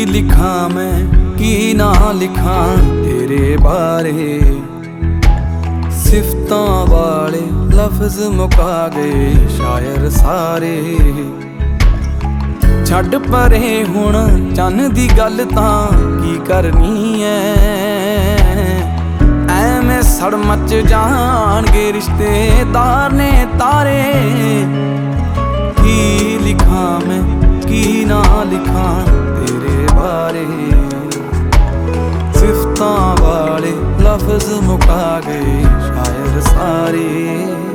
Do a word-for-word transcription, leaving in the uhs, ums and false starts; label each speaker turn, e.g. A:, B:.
A: लिखा मैं की ना लिखा तेरे बारे, सिफतां वाले लफ्ज मुका गए शायर सारे। छड्ड परे हुण चन्न दी गल तां की करनी ऐ, ऐवें सड़ मच जाणगे रिश्तेदार ने तारे। की लिखा मैं की ना लिखा तेरे बारे, सिफतां वाले लफ्ज मुका गए शायर सारे।